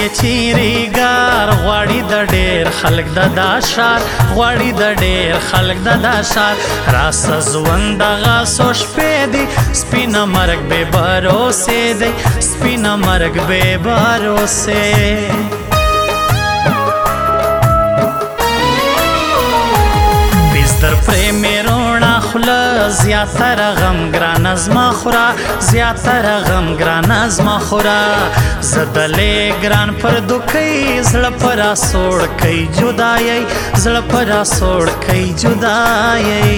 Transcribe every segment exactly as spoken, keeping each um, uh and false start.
چیری ګار غواړي د ډېر خلک د دا شار غواړي د ډېر خلک د دا شار راسه ژوند دغه څو شپې دي سپینه مرګ بې بروسې دی سپینه مرګ بې بروسې در پرې مې روڼه خوله زیاتره غم ګرانه زما خوره زیاتره غم ګرانه زما خوره زه دلې ګران پر دوکۍ زړه په راسوړ کوي جدایۍ زړه په راسوړ کوي جدایۍ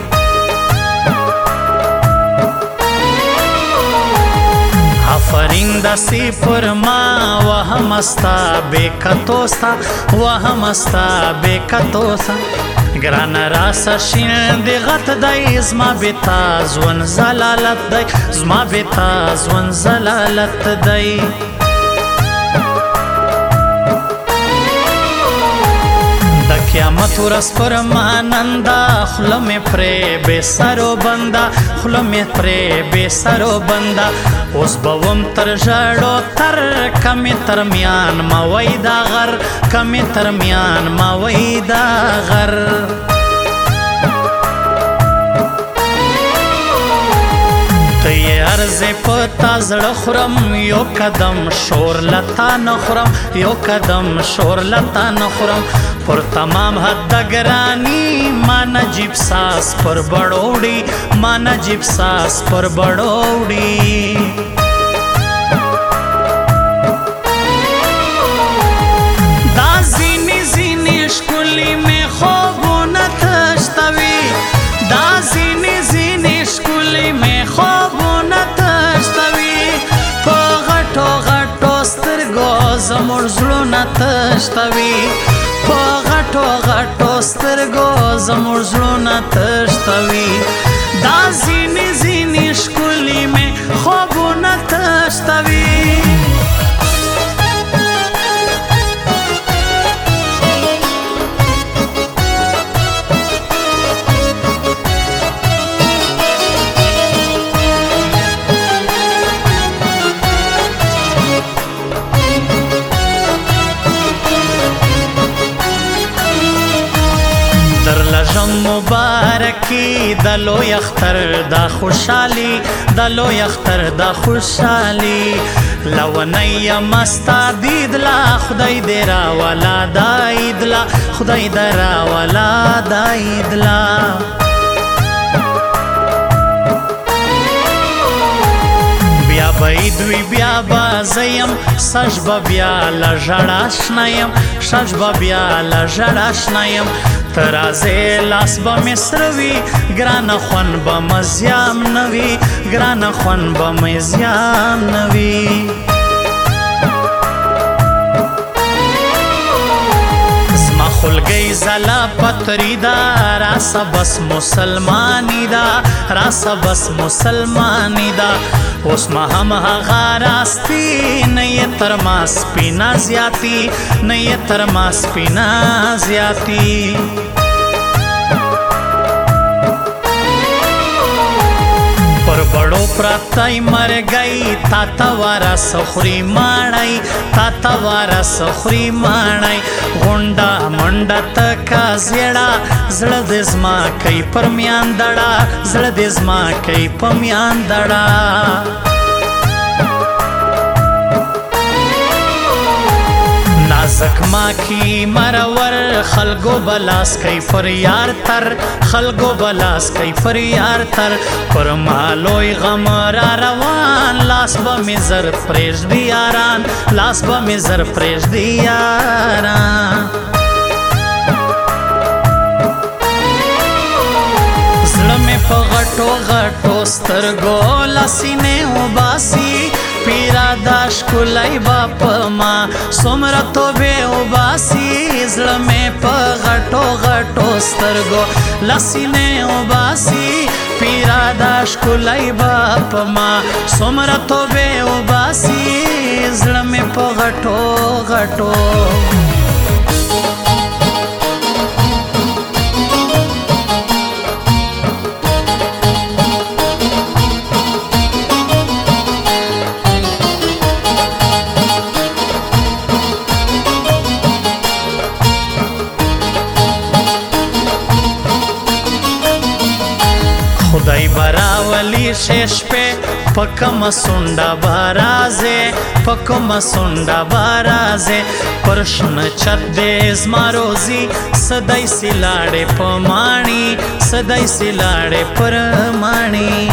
آفرین داسې پر ما وهم استا بې کتو ستا وهم استا بې کتو ستا ګران راسه شین دی غت دی زما بېتا ژوند زلالت دی زما بېتا ژوند زلالت دی د قیامت ورځ پر ما نن ده خوله مې پرې بې سرو بنده خوله مې پرې بې سرو بنده اوس به وم تر ژړو تر کمې تر میان موی دا غر کمې تر میان موی دا غر ته یې عرضې په تا زړه خورم یو قدم شور لتا نه خورم یو قدم شور لتا نه خورم پر تمام حد ګرانی ما نجیب ساس پر بڑوڑی ما نجیب ساس پر بڑوڑی دا زینی زینی شکلی میں خوبونه تشتوی دا زینی زینی شکلی میں خوبونه تشتوی په غټو غټو سترګو زموږ زړونه تشتوی په غټو غټو سترګو زموږ زړونه تشتوي دا ځینې ځینې ښکلي مې خوبونه تشتوي در لجم مبارکی د لوی اختر دا خوشحالی د لوی اختر دا خوشحالی لونی مستا دیدلا خدای دی را ولا دایدلا خدای دی را ولا دایدلا بیا بایدوی بیا بازیم سج با بیا لژړا شنایم سج با بیا لژړا شنایم ترازه لاس با مصروی گران خون با مزیام نوی گران خون با مزیام نوی زما خلگی زلا پتری دا راسا بس مسلمانی دا راسا بس مسلمانی دا اوس ما هم هغه راستی نه یې تر ما سپینا زیاتی نه یې تر ما سپینا زیاتی پر بڑو پراتای مرګی تا تا وارا سخری ماړی تا تا وارا سخری ماړی غونډه منډه تکا زیړه زړه د زما کوي پر میان دړه زړه د زما کوي په میان دړه نازک ما کی مرور خلگو بلاس کئی پر یار تر خلگو بلاس کئی پر یار تر پر مالوی غم را روان لاس با مزر پریش دیاران لاس با مزر پریش دیاران زړه مې په غټو غټو سترګو لاسینې وباسي پیرا داش کولای باپ ما څومره توبې وباسي زړه مې په غټو غټو سترګو لاسینې وباسي پیرا داش کولای باپ ما څومره توبې وباسي زړه مې په غټو غټو براولی شش په پکم سونډا بارازه پکم سونډا بارازه پرشن چت دې زما روزي سدای سلاړې پمانی سدای سلاړې پرمانی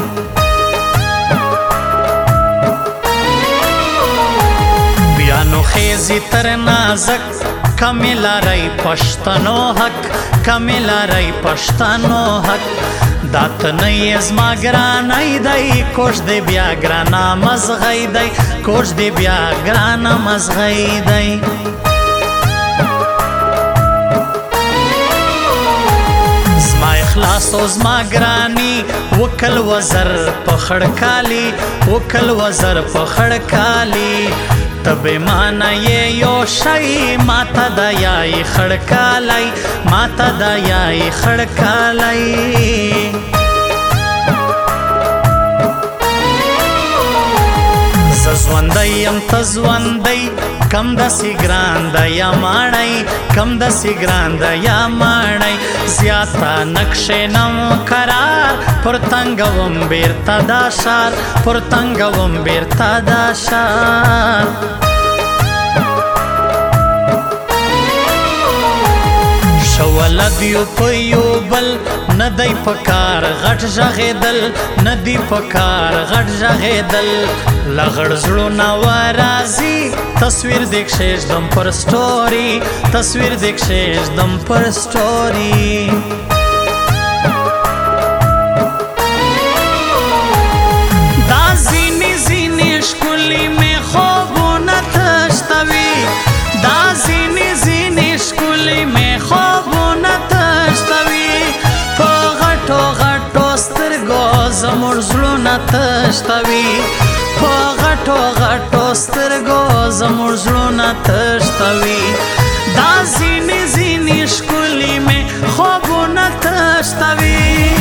بیا نو خیزی تر نازک کمیلا رای پشتنو حق کمیلا رای پشتنو حق دات نئی ازما گرانای دی کوش دی بیا گرانا مزغی دی کوش دی بیا گرانا مزغی دی زما اخلاص او زما گرانی وکل وزر پخړکالی وکل وزر پخړکالی تب مانا یہ یو شئی ماتا دا یای خڑکالائی ماتا دا یای خڑکالائی ززوندی ام تزوندی کم دسی گران دا یا مانای کم دسی گران دا یا مانای زیاتا نقش نم قرار پرتنگوم بیرتا دا شار پرتنگوم بیرتا دا شار شولدیو پیو بل ندی پکار غټ ژغېدل ندی پکار غټ ژغېدل لغړ زړونه ورازي تصویر دیک شیږدم پر سټوري تصویر دیک شیږدم پر سټوري دا ځینې ځینې ښکلي مې خوبونه تښتوي دا ځینې ځینې ښکلي مې خوبونه تښتوي په غټو غټو سترګو زموږ زړونه تښتوي په غټو غټو سترګو زموږ زړونه تښتوي دا ځینې ځینې ښکلي مې خوبونه تښتوي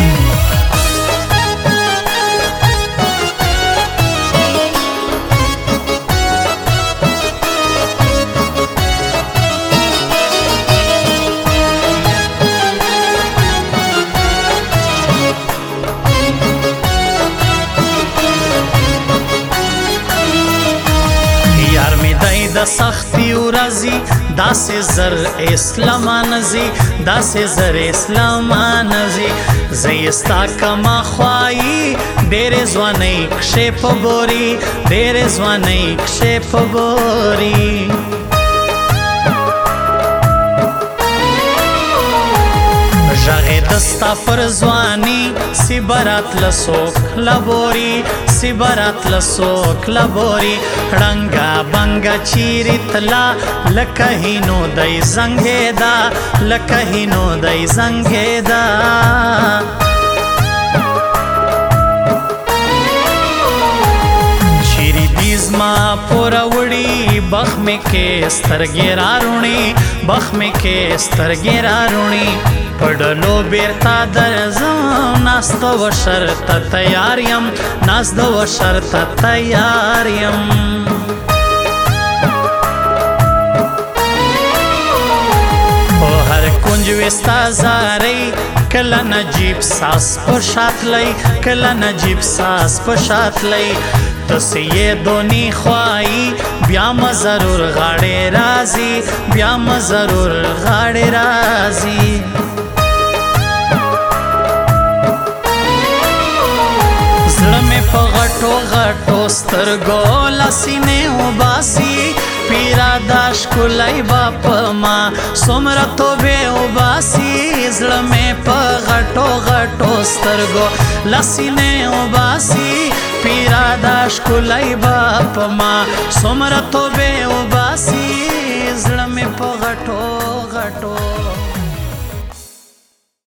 د سختی ورځي داسې زر اسلامان زی داسې زر اسلامان زی زیستا کما خوایی ډېرې ځوانۍ کښې په بوري ډېرې ځوانۍ کښې په بوري ژغېده ستا پر ځواني سی برات لسوک لبوري سی برات لسوک لبوري ړنګه بنګه چیرې تلا لکه هینو دی زنګېدا لکه هینو دی زنګېدا چیرې دي زما پوره وړي بخ مې کې سترګې راروڼې بخ مې کې سترګې راروڼې پډلو بیرتا درځم ناست و شرط تیار یم ناست و شرط تیار یم په هر کنج وستا زارۍ کله نجیب ساس په شاتلی کله نجیب ساس په شاتلی تسی یې دونی خواهی بیا م ضرور غاړې راځي بیا م ضرور غاړې راځي زړه مې په غټو غټو سترګو لسینې وباسي پیرا دا ښکلی به په ما څومره توبې وباسي زړه مې په غټو غټو سترګو لسینې وباسي پیرا دا ښکلی به په ما څومره توبې وباسي زړه مې په غټو غټو